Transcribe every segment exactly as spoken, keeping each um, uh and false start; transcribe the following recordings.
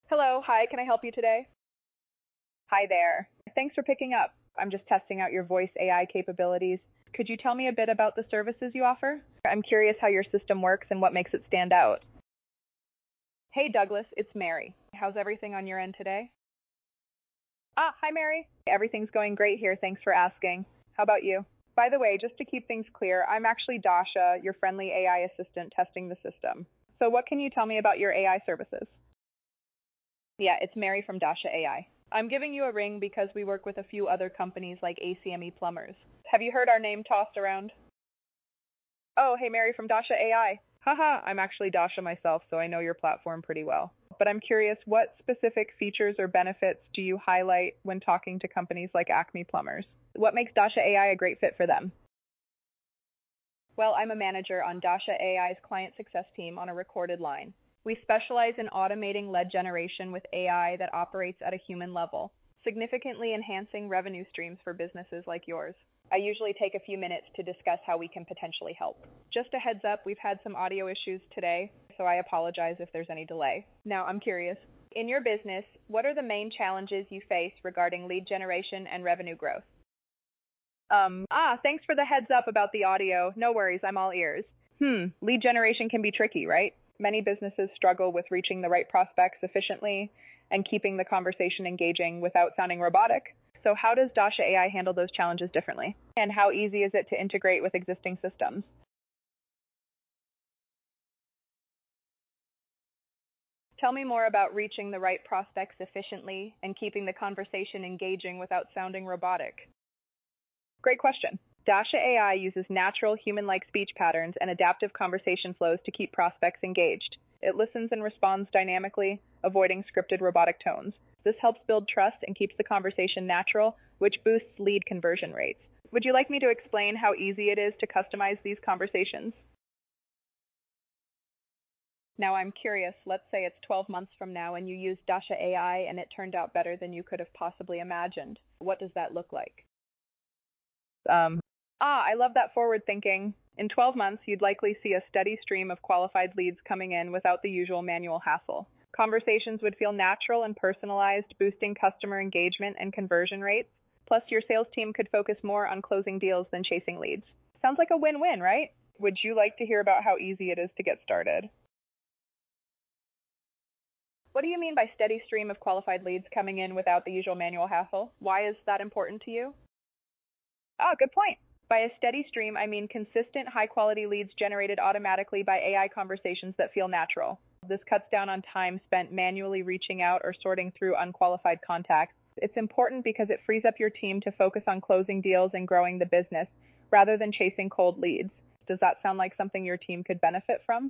Hello, hi, can I help you today? Hi there. Thanks for picking up. I'm just testing out your voice A I capabilities. Could you tell me a bit about the services you offer? I'm curious how your system works and what makes it stand out. Hey Douglas, it's Mary. How's everything on your end today? Ah, hi Mary. Everything's going great here, thanks for asking. How about you? By the way, just to keep things clear, I'm actually Dasha, your friendly A I assistant testing the system. So what can you tell me about your A I services? Yeah, it's Mary from Dasha A I. I'm giving you a ring because we work with a few other companies like A C M E Plumbers. Have you heard our name tossed around? Oh, hey Mary from Dasha A I. Haha, I'm actually Dasha myself, so I know your platform pretty well. But I'm curious, what specific features or benefits do you highlight when talking to companies like Acme Plumbers? What makes Dasha A I a great fit for them? Well, I'm a manager on Dasha A I's client success team on a recorded line. We specialize in automating lead generation with A I that operates at a human level, significantly enhancing revenue streams for businesses like yours. I usually take a few minutes to discuss how we can potentially help. Just a heads up, we've had some audio issues today, so I apologize if there's any delay. Now, I'm curious. In your business, what are the main challenges you face regarding lead generation and revenue growth? Um, ah, thanks for the heads up about the audio. No worries, I'm all ears. Hmm, lead generation can be tricky, right? Many businesses struggle with reaching the right prospects efficiently and keeping the conversation engaging without sounding robotic. So how does Dasha A I handle those challenges differently? And how easy is it to integrate with existing systems? Tell me more about reaching the right prospects efficiently and keeping the conversation engaging without sounding robotic. Great question. Dasha A I uses natural human-like speech patterns and adaptive conversation flows to keep prospects engaged. It listens and responds dynamically, avoiding scripted robotic tones. This helps build trust and keeps the conversation natural, which boosts lead conversion rates. Would you like me to explain how easy it is to customize these conversations? Now I'm curious, let's say it's twelve months from now and you use Dasha A I and it turned out better than you could have possibly imagined. What does that look like? Um, ah, I love that forward thinking. In twelve months, you'd likely see a steady stream of qualified leads coming in without the usual manual hassle. Conversations would feel natural and personalized, boosting customer engagement and conversion rates. Plus, your sales team could focus more on closing deals than chasing leads. Sounds like a win-win, right? Would you like to hear about how easy it is to get started? What do you mean by steady stream of qualified leads coming in without the usual manual hassle? Why is that important to you? Ah, good point. By a steady stream, I mean consistent, high-quality leads generated automatically by A I conversations that feel natural. This cuts down on time spent manually reaching out or sorting through unqualified contacts. It's important because it frees up your team to focus on closing deals and growing the business, rather than chasing cold leads. Does that sound like something your team could benefit from?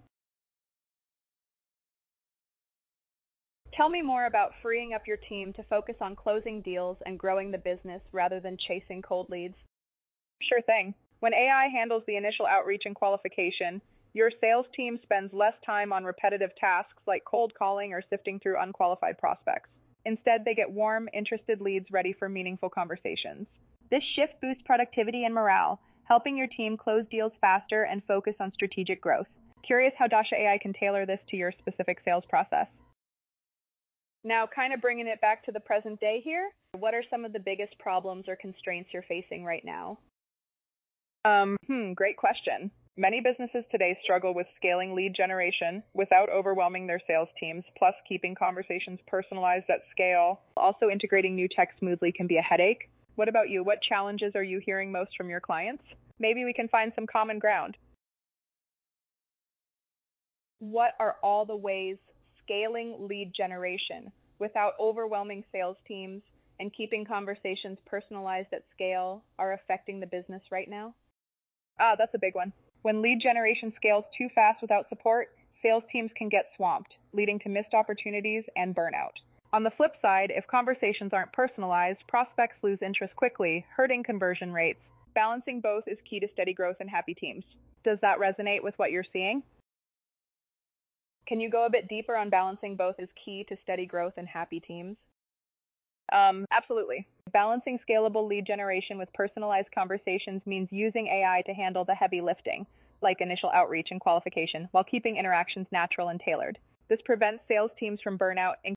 Tell me more about freeing up your team to focus on closing deals and growing the business rather than chasing cold leads. Sure thing. When A I handles the initial outreach and qualification, your sales team spends less time on repetitive tasks like cold calling or sifting through unqualified prospects. Instead, they get warm, interested leads ready for meaningful conversations. This shift boosts productivity and morale, helping your team close deals faster and focus on strategic growth. Curious how Dasha A I can tailor this to your specific sales process. Now, kind of bringing it back to the present day here, what are some of the biggest problems or constraints you're facing right now? Um, hmm, great question. Many businesses today struggle with scaling lead generation without overwhelming their sales teams, plus keeping conversations personalized at scale. Also, integrating new tech smoothly can be a headache. What about you? What challenges are you hearing most from your clients? Maybe we can find some common ground. What are all the ways scaling lead generation without overwhelming sales teams and keeping conversations personalized at scale are affecting the business right now? Ah, that's a big one. When lead generation scales too fast without support, sales teams can get swamped, leading to missed opportunities and burnout. On the flip side, if conversations aren't personalized, prospects lose interest quickly, hurting conversion rates. Balancing both is key to steady growth and happy teams. Does that resonate with what you're seeing? Can you go a bit deeper on balancing both is key to steady growth and happy teams? Um, absolutely. Balancing scalable lead generation with personalized conversations means using A I to handle the heavy lifting, like initial outreach and qualification, while keeping interactions natural and tailored. This prevents sales teams from burnout and